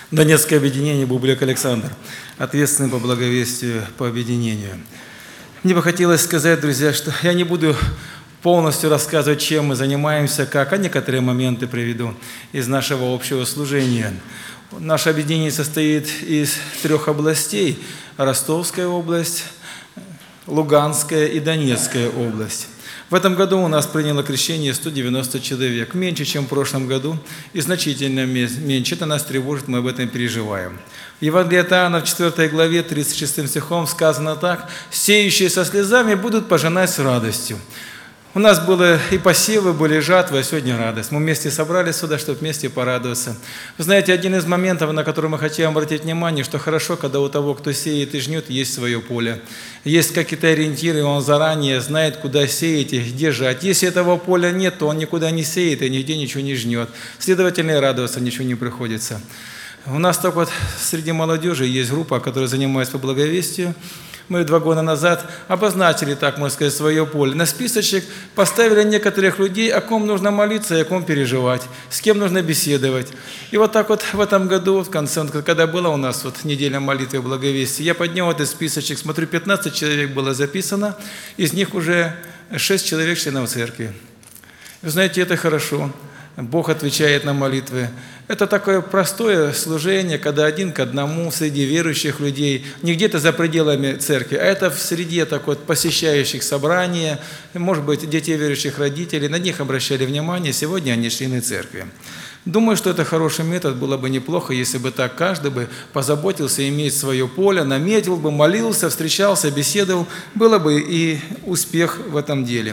Донецкое объединение Бублик Александр, ответственный по благовестию по объединению. Мне бы хотелось сказать, друзья, что я не буду полностью рассказывать, чем мы занимаемся, как, а некоторые моменты приведу из нашего общего служения. Наше объединение состоит из 3 областей: Ростовская область, Луганская и Донецкая область. В этом году у нас приняло крещение 190 человек, меньше, чем в прошлом году, и значительно меньше. Это нас тревожит, мы об этом переживаем. В Евангелии от Иоанна в 4 главе 36 стихом сказано так: «Сеющие со слезами будут пожинать с радостью». У нас было и посевы, были жатвы, а сегодня радость. Мы вместе собрались сюда, чтобы вместе порадоваться. Вы знаете, один из моментов, на который мы хотим обратить внимание, что хорошо, когда у того, кто сеет и жнет, есть свое поле. Есть какие-то ориентиры, он заранее знает, куда сеять и где жать. Если этого поля нет, то он никуда не сеет и нигде ничего не жнет. Следовательно, и радоваться ничего не приходится. У нас так вот среди молодежи есть группа, которая занимается по благовестию. Мы 2 года назад обозначили, так можно сказать, свое поле. На списочек поставили некоторых людей, о ком нужно молиться и о ком переживать, с кем нужно беседовать. И вот так вот в этом году, в конце, когда была у нас вот неделя молитвы и благовестия, я поднял этот списочек, смотрю, 15 человек было записано, из них уже 6 человек членов церкви. Вы знаете, это хорошо. Бог отвечает на молитвы. Это такое простое служение, когда один к одному среди верующих людей, не где-то за пределами церкви, а это в среде так вот посещающих собрания, может быть, детей верующих родителей, на них обращали внимание, сегодня они члены церкви. Думаю, что это хороший метод, было бы неплохо, если бы так каждый бы позаботился иметь свое поле, наметил бы, молился, встречался, беседовал, было бы и успех в этом деле.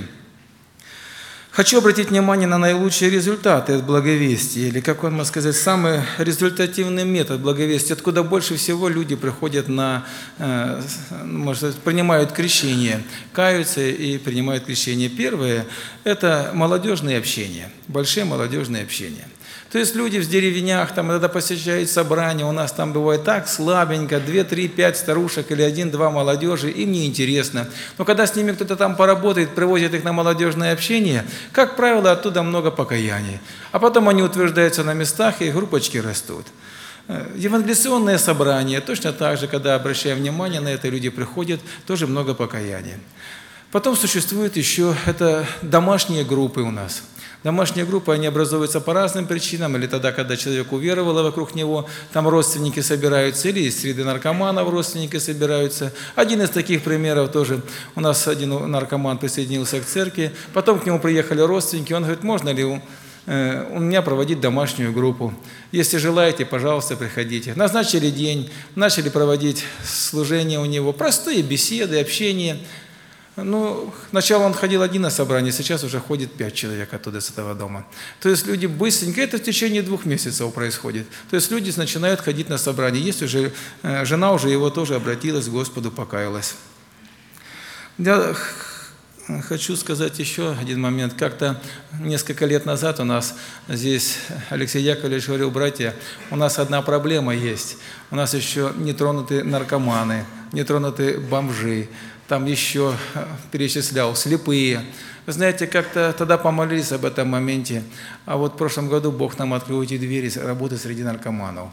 Хочу обратить внимание на наилучшие результаты от благовестия, или, как можно сказать, самый результативный метод благовестия, откуда больше всего люди приходят принимают крещение, каются и принимают крещение. Первое – это молодежные общения, большие молодежные общения. То есть люди в деревнях, там иногда посещают собрания, у нас там бывает так слабенько, 2, 3, 5 старушек или 1-2 молодежи, им неинтересно. Но когда с ними кто-то там поработает, привозит их на молодежное общение, как правило, оттуда много покаяний. А потом они утверждаются на местах, и группочки растут. Евангелиционное собрание, точно так же, когда обращаем внимание на это, люди приходят, тоже много покаяний. Потом существуют еще домашние группы у нас. Домашние группы, они образуются по разным причинам, или тогда, когда человек уверовал, и вокруг него там родственники собираются, или из среды наркоманов родственники собираются. Один из таких примеров тоже, у нас один наркоман присоединился к церкви, потом к нему приехали родственники, он говорит, можно ли у меня проводить домашнюю группу? Если желаете, пожалуйста, приходите. Назначили день, начали проводить служение у него, простые беседы, общение. Сначала он ходил один на собрание, сейчас уже ходит 5 человек оттуда, с этого дома. То есть люди быстренько, это в течение 2 месяцев происходит. То есть люди начинают ходить на собрание. Есть уже, жена уже его тоже обратилась к Господу, покаялась. Я хочу сказать еще один момент. Как-то несколько лет назад у нас здесь, Алексей Яковлевич говорил, братья, у нас одна проблема есть. У нас еще не тронуты наркоманы, не тронуты бомжи. Там еще перечислял слепые. Вы знаете, как-то тогда помолились об этом моменте. А вот в прошлом году Бог нам открыл эти двери работы среди наркоманов.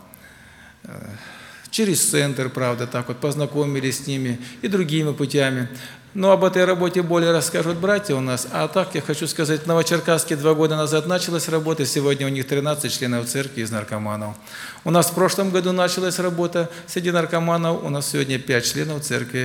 Через центр, правда, так вот познакомились с ними и другими путями. Но об этой работе более расскажут братья у нас. А так я хочу сказать, в Новочеркасске 2 года назад началась работа, сегодня у них 13 членов церкви из наркоманов. У нас в прошлом году началась работа среди наркоманов, у нас сегодня 5 членов церкви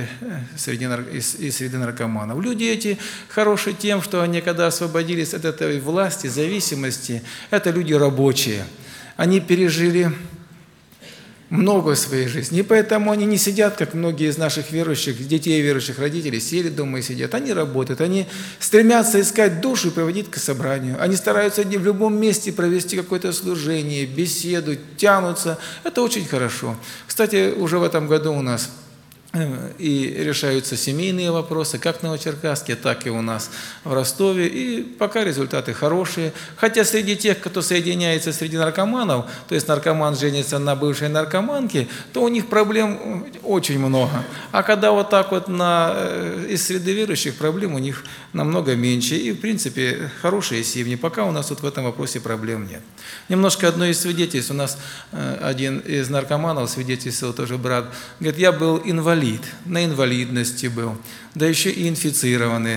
из среды наркоманов. Люди эти хороши тем, что они, когда освободились от этой власти, зависимости, это люди рабочие. Они пережили много в своей жизни. И поэтому они не сидят, как многие из наших верующих, детей верующих родителей, сели дома и сидят. Они работают, они стремятся искать душу и проводить к собранию. Они стараются в любом месте провести какое-то служение, беседу, тянутся. Это очень хорошо. Кстати, уже в этом году у нас и решаются семейные вопросы, как в Новочеркасске, так и у нас в Ростове. И пока результаты хорошие. Хотя среди тех, кто соединяется среди наркоманов, то есть наркоман женится на бывшей наркоманке, то у них проблем очень много. А когда вот так вот из среды верующих, проблем у них намного меньше. И, в принципе, хорошие семьи. Пока у нас вот в этом вопросе проблем нет. Немножко одно из свидетельств. У нас один из наркоманов свидетельствовал, тоже брат, говорит, я был инвалид, на инвалидности был, да еще и инфицированный,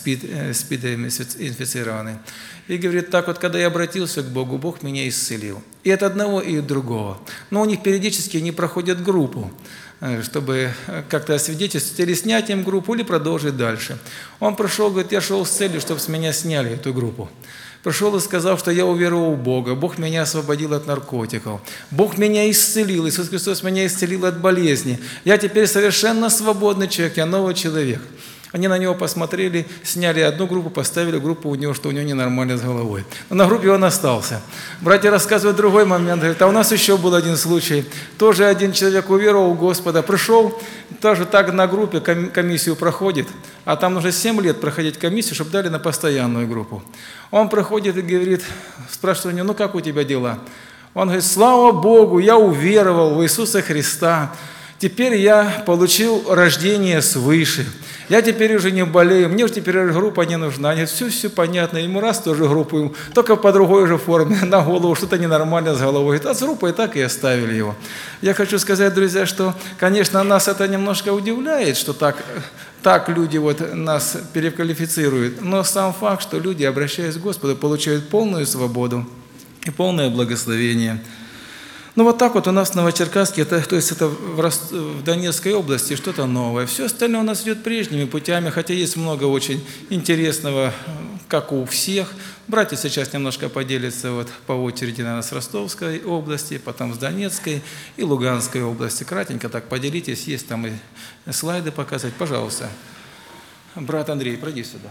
СПИДом инфицированный. И говорит, так вот, когда я обратился к Богу, Бог меня исцелил. И от одного, и от другого. Но у них периодически не проходят группу, чтобы как-то освидетельствовать, или снять им группу, или продолжить дальше. Он пришел, говорит, я шел с целью, чтобы с меня сняли эту группу. Пришел и сказал, что я уверовал в Бога, Бог меня освободил от наркотиков, Бог меня исцелил, Иисус Христос меня исцелил от болезни. Я теперь совершенно свободный человек, я новый человек. Они на него посмотрели, сняли одну группу, поставили группу у него, что у него ненормально с головой. Но на группе он остался. Братья рассказывают другой момент, говорят, а у нас еще был один случай. Тоже один человек уверовал в Господа, пришел, тоже так на группе комиссию проходит, а там нужно 7 лет проходить комиссию, чтобы дали на постоянную группу. Он проходит и говорит, спрашивает у него, ну как у тебя дела? Он говорит, слава Богу, я уверовал в Иисуса Христа. Теперь я получил рождение свыше. Я теперь уже не болею, мне уже теперь группа не нужна. Нет, все понятно. Ему раз тоже группу, только по другой же форме, на голову, что-то ненормально с головой. А с группой так и оставили его. Я хочу сказать, друзья, что, конечно, нас это немножко удивляет, что так люди вот нас переквалифицируют. Но сам факт, что люди, обращаясь к Господу, получают полную свободу и полное благословение. Ну вот так вот у нас в Новочеркасске, то есть это в Донецкой области что-то новое. Все остальное у нас идет прежними путями, хотя есть много очень интересного, как у всех. Братья сейчас немножко поделятся вот по очереди, наверное, с Ростовской области, потом с Донецкой и Луганской области. Кратенько так поделитесь, есть там и слайды показать. Пожалуйста. Брат Андрей, пройди сюда.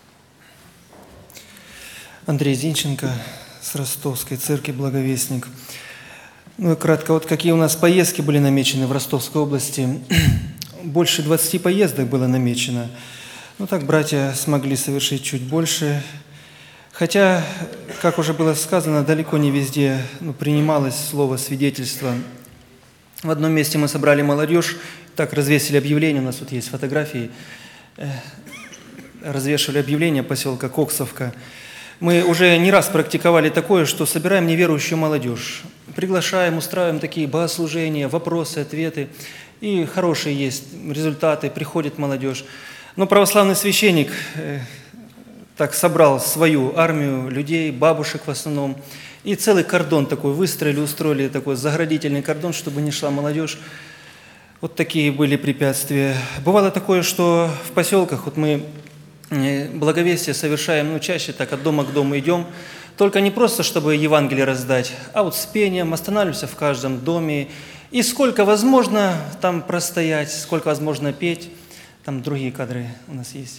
Андрей Зинченко с Ростовской церкви «Благовестник». Ну и кратко, вот какие у нас поездки были намечены в Ростовской области. Больше 20 поездок было намечено. Ну так братья смогли совершить чуть больше. Хотя, как уже было сказано, далеко не везде принималось слово свидетельство. В одном месте мы собрали молодежь, так развесили объявление, у нас тут есть фотографии, развешивали объявление поселка Коксовка. Мы уже не раз практиковали такое, что собираем неверующую молодежь, приглашаем, устраиваем такие богослужения, вопросы, ответы, и хорошие есть результаты, приходит молодежь. Но православный священник так собрал свою армию людей, бабушек в основном, и целый кордон такой выстроили, устроили такой заградительный кордон, чтобы не шла молодежь. Вот такие были препятствия. Бывало такое, что в поселках вот мы благовестие совершаем, чаще так от дома к дому идем, только не просто, чтобы Евангелие раздать, а вот с пением останавливаемся в каждом доме, и сколько возможно там простоять, сколько возможно петь. Там другие кадры у нас есть.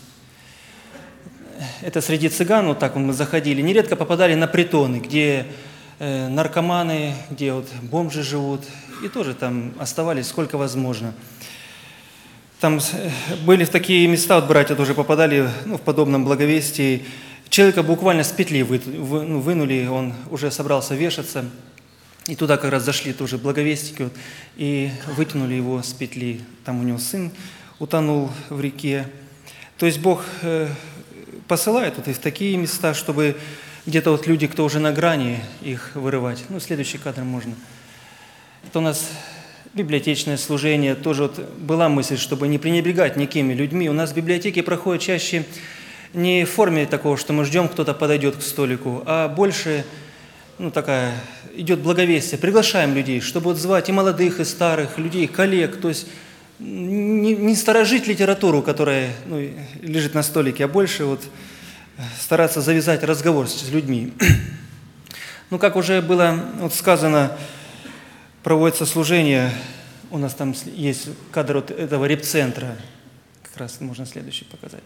Это среди цыган, вот так вот мы заходили, нередко попадали на притоны, где наркоманы, где вот бомжи живут, и тоже там оставались сколько возможно. Там были в такие места, вот братья тоже попадали в подобном благовестии. Человека буквально с петли вынули, он уже собрался вешаться. И туда как раз зашли тоже благовестники вот, и вытянули его с петли. Там у него сын утонул в реке. То есть Бог посылает вот и в такие места, чтобы где-то вот люди, кто уже на грани, их вырывать. Следующий кадр можно. Это у нас библиотечное служение. Тоже вот была мысль, чтобы не пренебрегать никакими людьми. У нас в библиотеке проходит чаще не в форме такого, что мы ждем, кто-то подойдет к столику, а больше такая идет благовестие. Приглашаем людей, чтобы вот звать и молодых, и старых, людей, коллег. То есть не сторожить литературу, которая лежит на столике, а больше вот стараться завязать разговор с людьми. Как уже было сказано, проводится служение, у нас там есть кадр вот этого репцентра, как раз можно следующий показать.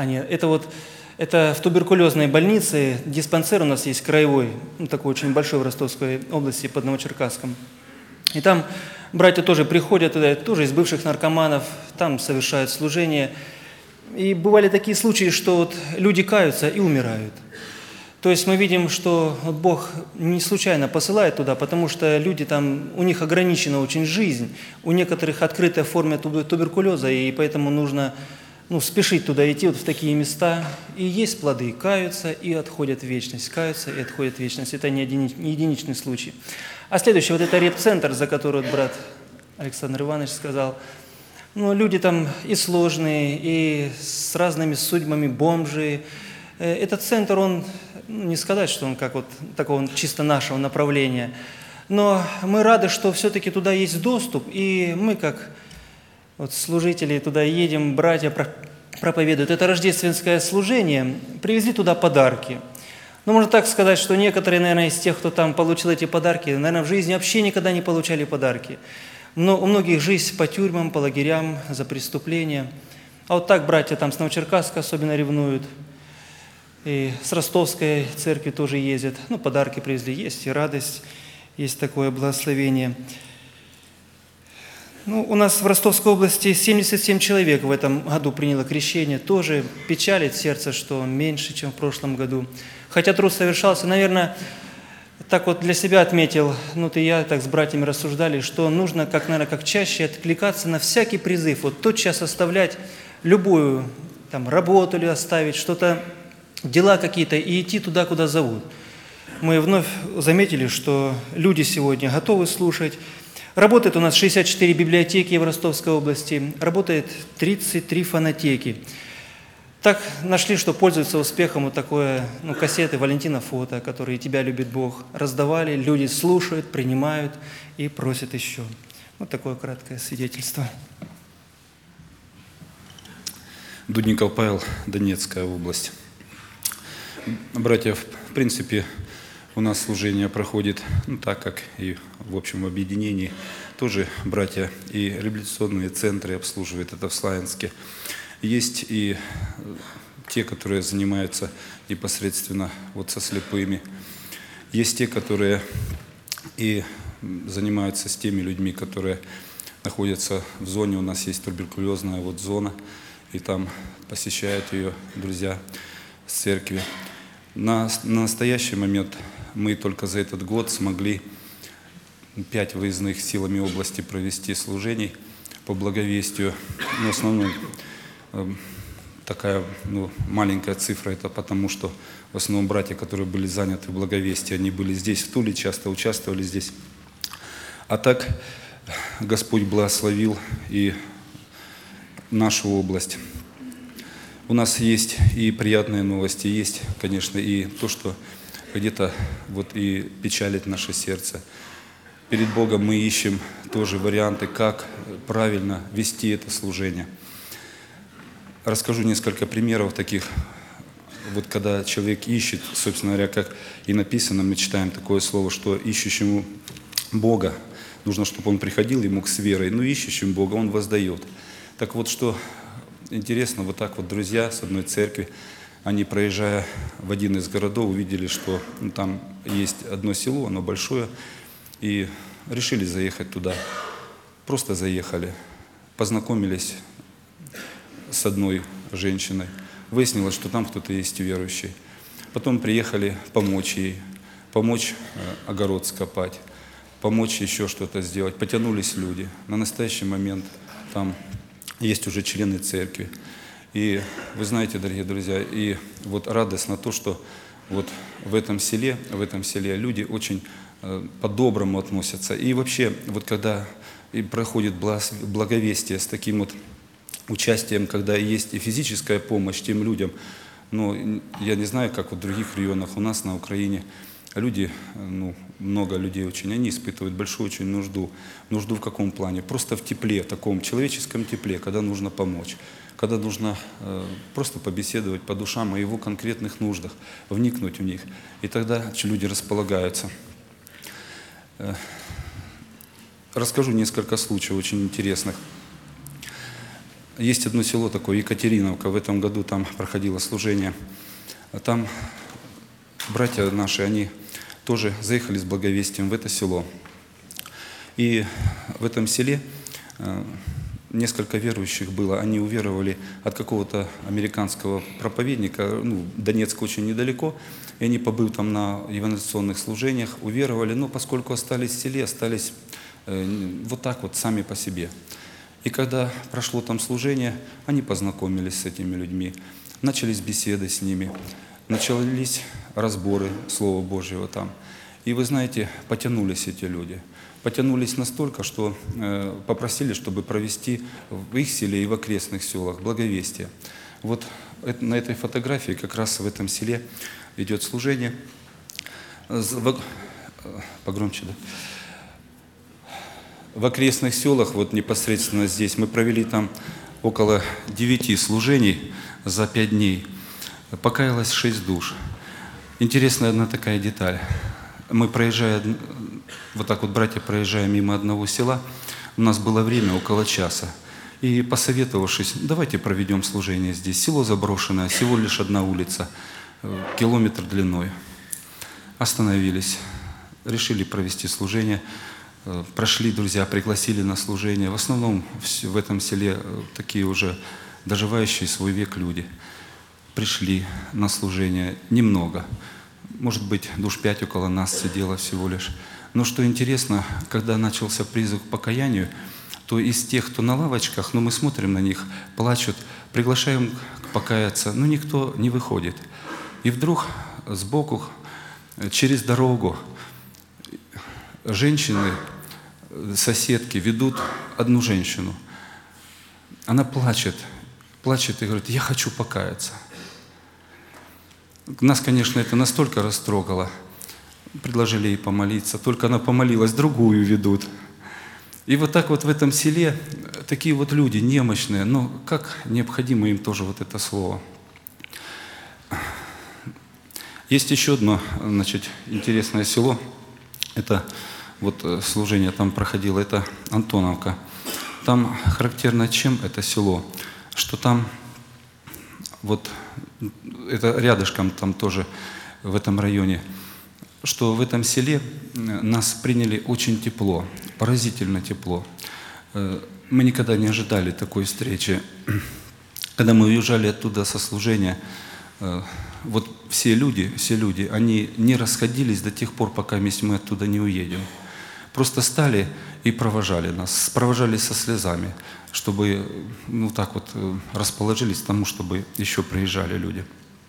Это в туберкулезной больнице, диспансер у нас есть краевой, такой очень большой в Ростовской области под Новочеркасском. И там братья тоже приходят, тоже из бывших наркоманов, там совершают служение. И бывали такие случаи, что вот люди каются и умирают. То есть мы видим, что вот Бог не случайно посылает туда, потому что люди там, у них ограничена очень жизнь, у некоторых открытая форма туберкулеза, и поэтому нужно спешить туда идти, вот в такие места. И есть плоды, каются и отходят в вечность, каются и отходят в вечность. Это не единичный случай. А следующий, вот это реп-центр, за который вот брат Александр Иванович сказал, люди там и сложные, и с разными судьбами, бомжи. Этот центр, он, не сказать, что он как вот такого чисто нашего направления, но мы рады, что все-таки туда есть доступ, и мы, как вот служители, туда едем, братья проповедуют. Это рождественское служение, привезли туда подарки. Можно так сказать, что некоторые, наверное, из тех, кто там получил эти подарки, наверное, в жизни вообще никогда не получали подарки. Но у многих жизнь по тюрьмам, по лагерям, за преступления. А вот так братья там с Новочеркасска особенно ревнуют. И с Ростовской церкви тоже ездят. Подарки привезли. Есть и радость, есть такое благословение. У нас в Ростовской области 77 человек в этом году приняло крещение. Тоже печалит сердце, что меньше, чем в прошлом году. Хотя труд совершался, наверное, так вот для себя отметил, и я так с братьями рассуждали, что нужно, как чаще откликаться на всякий призыв. Вот тотчас оставлять любую работу или оставить, что-то, дела какие-то, и идти туда, куда зовут. Мы вновь заметили, что люди сегодня готовы слушать. Работает у нас 64 библиотеки в Ростовской области, работает 33 фонотеки. Так нашли, что пользуются успехом вот такое, кассеты Валентина Фото, которые «Тебя любит Бог», раздавали, люди слушают, принимают и просят еще. Вот такое краткое свидетельство. Дудников Павел, Донецкая область. Братья, в принципе, у нас служение проходит так, как и в общем объединении. Тоже братья и реабилитационные центры обслуживают, это в Славянске. Есть и те, которые занимаются непосредственно со слепыми. Есть те, которые и занимаются с теми людьми, которые находятся в зоне. У нас есть туберкулезная зона, и там посещают ее друзья с церкви. На настоящий момент мы только за этот год смогли 5 выездных силами области провести служений по благовестию. В основном такая маленькая цифра, это потому, что в основном братья, которые были заняты в благовестии, они были здесь, в Туле, часто участвовали здесь. А так Господь благословил и нашу область. У нас есть и приятные новости, есть, конечно, и то, что где-то и печалит наше сердце. Перед Богом мы ищем тоже варианты, как правильно вести это служение. Расскажу несколько примеров таких, когда человек ищет, собственно говоря, как и написано, мы читаем такое слово, что ищущему Бога нужно, чтобы он приходил ему с верой, но ищущим Бога он воздает. Так вот, что интересно, друзья с одной церкви, они, проезжая в один из городов, увидели, что там есть одно село, оно большое, и решили заехать туда. Просто заехали, познакомились с одной женщиной. Выяснилось, что там кто-то есть верующий. Потом приехали помочь ей, помочь огород скопать, помочь еще что-то сделать. Потянулись люди. На настоящий момент там есть уже члены церкви. И вы знаете, дорогие друзья, и радостно то, что в этом селе люди очень по-доброму относятся. И вообще, когда проходит благовестие с таким участием, когда есть и физическая помощь тем людям, я не знаю, как в других районах, у нас на Украине люди, много людей очень, они испытывают большую очень нужду. Нужду в каком плане? Просто в тепле, в таком человеческом тепле, когда нужно помочь, когда нужно просто побеседовать по душам о его конкретных нуждах, вникнуть в них. И тогда люди располагаются. Расскажу несколько случаев очень интересных. Есть одно село такое, Екатериновка, в этом году там проходило служение. Там братья наши, они тоже заехали с благовестием в это село. И в этом селе несколько верующих было. Они уверовали от какого-то американского проповедника, Донецк очень недалеко, и они, побыв там на евангелизационных служениях, уверовали, но поскольку остались в селе, остались вот так вот сами по себе. И когда прошло там служение, они познакомились с этими людьми, начались беседы с ними, начались разборы Слова Божьего там. И вы знаете, потянулись эти люди. Потянулись настолько, что попросили, чтобы провести в их селе и в окрестных селах благовестие. Вот на этой фотографии как раз в этом селе идет служение. Погромче, да? В окрестных селах, вот непосредственно здесь, мы провели там около 9 служений за 5 дней. Покаялось 6 душ. Интересная одна такая деталь. Мы, проезжая, вот так вот, братья, проезжая мимо одного села, у нас было время около часа. И посоветовавшись, давайте проведем служение здесь. Село заброшенное, всего лишь одна улица, километр длиной. Остановились, решили провести служение. Прошли, друзья, пригласили на служение. В основном в этом селе такие уже доживающие свой век люди. Пришли на служение немного. Может быть, душ 5 около нас сидело всего лишь. Но что интересно, когда начался призыв к покаянию, то из тех, кто на лавочках, мы смотрим на них, плачут, приглашаем покаяться, но никто не выходит. И вдруг сбоку, через дорогу, женщины, соседки ведут одну женщину. Она плачет и говорит: я хочу покаяться. Нас, конечно, это настолько растрогало. Предложили ей помолиться. Только она помолилась, другую ведут. И вот так вот в этом селе такие вот люди немощные, но как необходимо им тоже вот это слово. Есть еще одно, интересное село. Это вот служение там проходило, это Антоновка. Там характерно чем это село? Что там вот это рядышком там тоже в этом районе, что в этом селе нас приняли очень тепло, поразительно тепло. Мы никогда не ожидали такой встречи. Когда мы уезжали оттуда со служения, вот все люди, они не расходились до тех пор, пока мы оттуда не уедем. Просто стали и провожали нас, провожали со слезами, чтобы так вот расположились к тому, чтобы еще приезжали люди.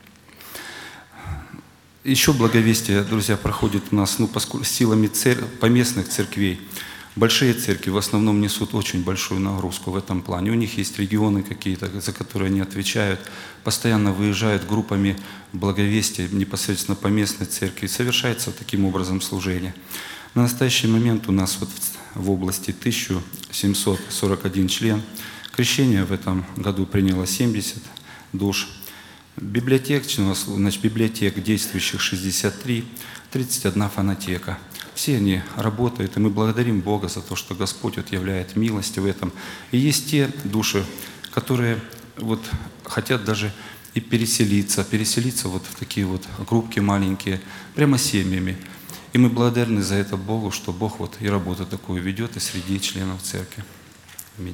Еще благовестие, друзья, проходит у нас силами поместных церквей. Большие церкви в основном несут очень большую нагрузку в этом плане. У них есть регионы какие-то, за которые они отвечают. Постоянно выезжают группами благовестия непосредственно по местной церкви. Совершается таким образом служение. На настоящий момент у нас вот в области 1741 член. Крещение в этом году приняло 70 душ. Библиотек действующих 63, 31 фонотека. Все они работают, и мы благодарим Бога за то, что Господь являет милость в этом. И есть те души, которые вот хотят даже и переселиться вот в такие вот группки маленькие, прямо семьями. И мы благодарны за это Богу, что Бог вот и работу такую ведет и среди членов церкви. Аминь.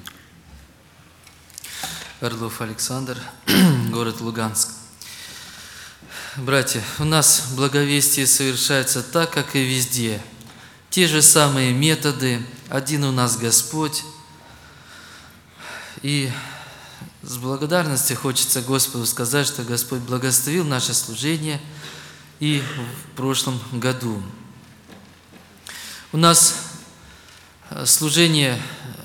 Орлов Александр, город Луганск. Братья, у нас благовестие совершается так, как и везде. Те же самые методы, один у нас Господь. И с благодарностью хочется Господу сказать, что Господь благословил наше служение и в прошлом году. У нас служение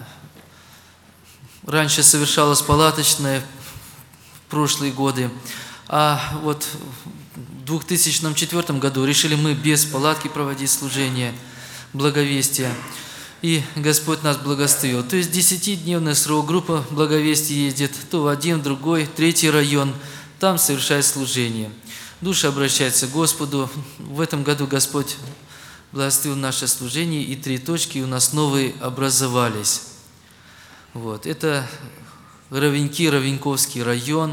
раньше совершалось палаточное в прошлые годы, а вот в 2004 году решили мы без палатки проводить служение благовестия, и Господь нас благословил. То есть 10-дневный срок, группа благовестия ездит то в один, в другой, третий район, там совершает служение. Души обращаются к Господу. В этом году Господь благословил наше служение, и 3 точки у нас новые образовались. Вот. Это Ровеньки, Ровеньковский район,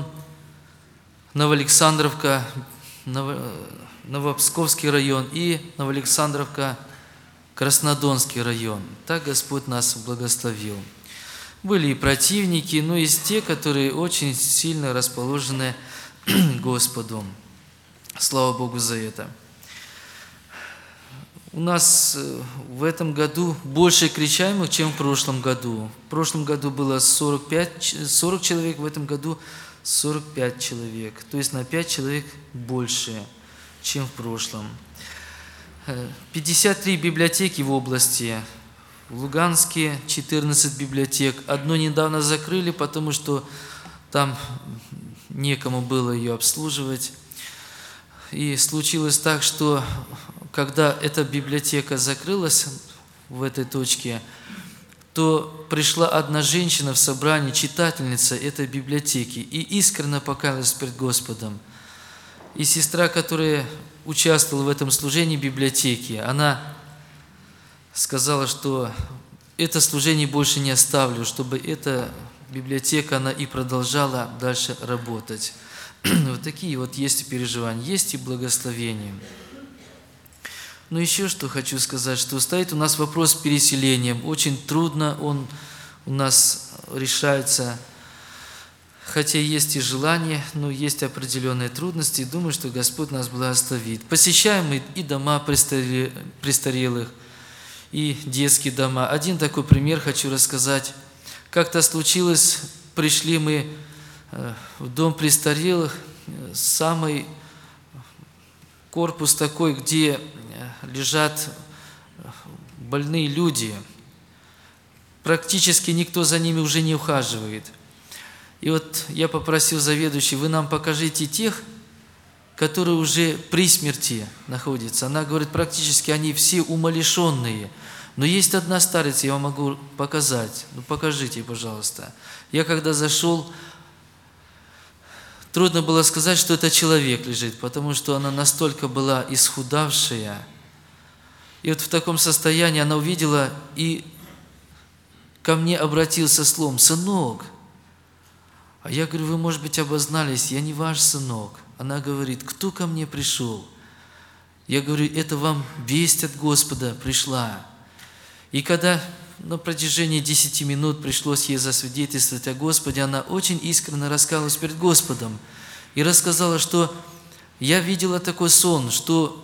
Новоалександровка, Новопсковский район и Новоалександровка, Краснодонский район. Так Господь нас благословил. Были и противники, но есть те, которые очень сильно расположены к Господу. Слава Богу за это. У нас в этом году больше кричаемых, чем в прошлом году. В прошлом году было 40 человек, в этом году 45 человек. То есть на 5 человек больше, чем в прошлом. 53 библиотеки в области. В Луганске 14 библиотек. Одну недавно закрыли, потому что там некому было ее обслуживать. И случилось так, что когда эта библиотека закрылась в этой точке, то пришла одна женщина в собрание, читательница этой библиотеки, и искренне покаялась перед Господом. И сестра, которая участвовала в этом служении библиотеки, она сказала, что это служение больше не оставлю, чтобы эта библиотека, она и продолжала дальше работать. Вот такие вот есть и переживания, есть и благословения. Но еще что хочу сказать, что стоит у нас вопрос с переселением. Очень трудно он у нас решается, хотя есть и желание, но есть определенные трудности. И думаю, что Господь нас благословит. Посещаем и дома престарелых, и детские дома. Один такой пример хочу рассказать. Как-то случилось, пришли мы в дом престарелых, самый корпус такой, где лежат больные люди. Практически никто за ними уже не ухаживает. И вот я попросил заведующего, вы нам покажите тех, которые уже при смерти находятся. Она говорит, практически они все умалишенные. Но есть одна старица, я вам могу показать. Ну покажите, пожалуйста. Я когда зашел, трудно было сказать, что это человек лежит, потому что она настолько была исхудавшая. И вот в таком состоянии она увидела и ко мне обратился словом: «Сынок». А я говорю, вы, может быть, обознались, я не ваш сынок. Она говорит, кто ко мне пришел? Я говорю, это вам весть от Господа пришла. И когда на протяжении 10 минут пришлось ей засвидетельствовать о Господе, она очень искренне раскаялась перед Господом и рассказала, что я видела такой сон, что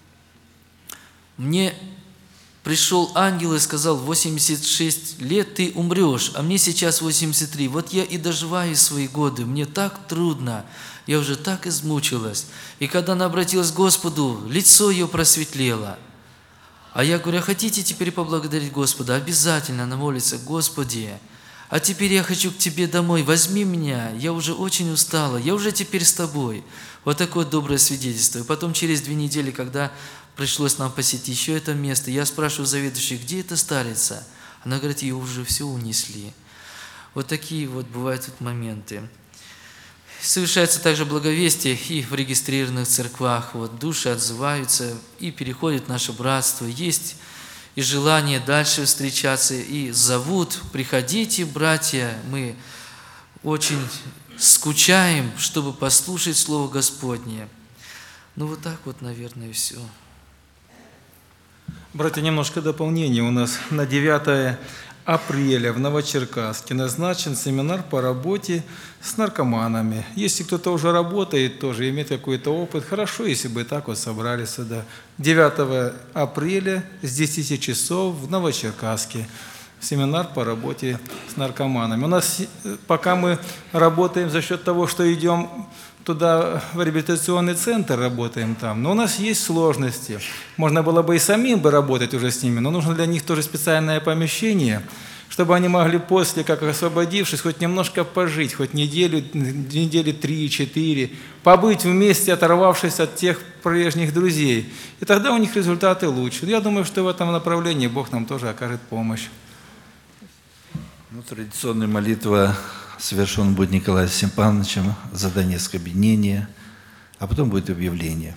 мне пришел ангел и сказал, 86 лет ты умрешь, а мне сейчас 83. Вот я и доживаю свои годы, мне так трудно, я уже так измучилась. И когда она обратилась к Господу, лицо ее просветлело. А я говорю, хотите теперь поблагодарить Господа? Обязательно она молится, Господи, а теперь я хочу к Тебе домой, возьми меня, я уже очень устала, я уже теперь с Тобой. Вот такое доброе свидетельство. И потом через 2 недели, когда пришлось нам посетить еще это место, я спрашиваю заведующей, где эта старица? Она говорит, ее уже все унесли. Вот такие вот бывают тут моменты. Совершается также благовестие и в регистрированных церквах. Вот души отзываются и переходят в наше братство. Есть и желание дальше встречаться, и зовут, приходите, братья, мы очень скучаем, чтобы послушать Слово Господне. Ну вот так вот, наверное, и все. Братья, немножко дополнения. У нас на 9 апреля в Новочеркасске назначен семинар по работе с наркоманами. Если кто-то уже работает, тоже имеет какой-то опыт, хорошо, если бы так вот собрались сюда. 9 апреля с 10 часов в Новочеркасске. Семинар по работе с наркоманами. У нас, пока мы работаем за счет того, что идем туда, в реабилитационный центр, работаем там, но у нас есть сложности. Можно было бы и самим бы работать уже с ними, но нужно для них тоже специальное помещение, чтобы они могли после, как освободившись, хоть немножко пожить, хоть недели 3-4, побыть вместе, оторвавшись от тех прежних друзей. И тогда у них результаты лучше. Я думаю, что в этом направлении Бог нам тоже окажет помощь. Ну, традиционная молитва совершена будет Николаем Степановичем за Донецкое объединение, а потом будет объявление.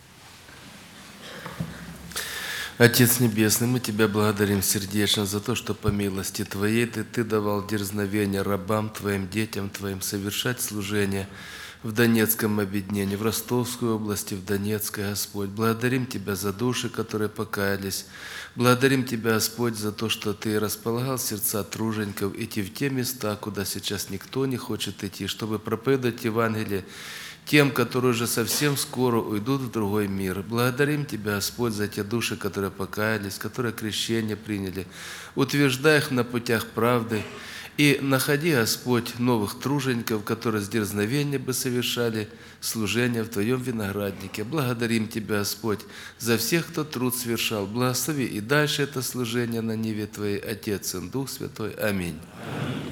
Отец Небесный, мы Тебя благодарим сердечно за то, что по милости Твоей Ты давал дерзновение рабам Твоим, детям Твоим совершать служение в Донецком объединении, в Ростовской области, в Донецкой, Господь. Благодарим Тебя за души, которые покаялись. Благодарим Тебя, Господь, за то, что Ты располагал сердца тружеников идти в те места, куда сейчас никто не хочет идти, чтобы проповедовать Евангелие тем, которые уже совсем скоро уйдут в другой мир. Благодарим Тебя, Господь, за те души, которые покаялись, которые крещение приняли. Утверждай их на путях правды. И находи, Господь, новых тружеников, которые с дерзновением бы совершали служение в Твоем винограднике. Благодарим Тебя, Господь, за всех, кто труд совершал. Благослови и дальше это служение на ниве Твоей, Отец и Дух Святой. Аминь.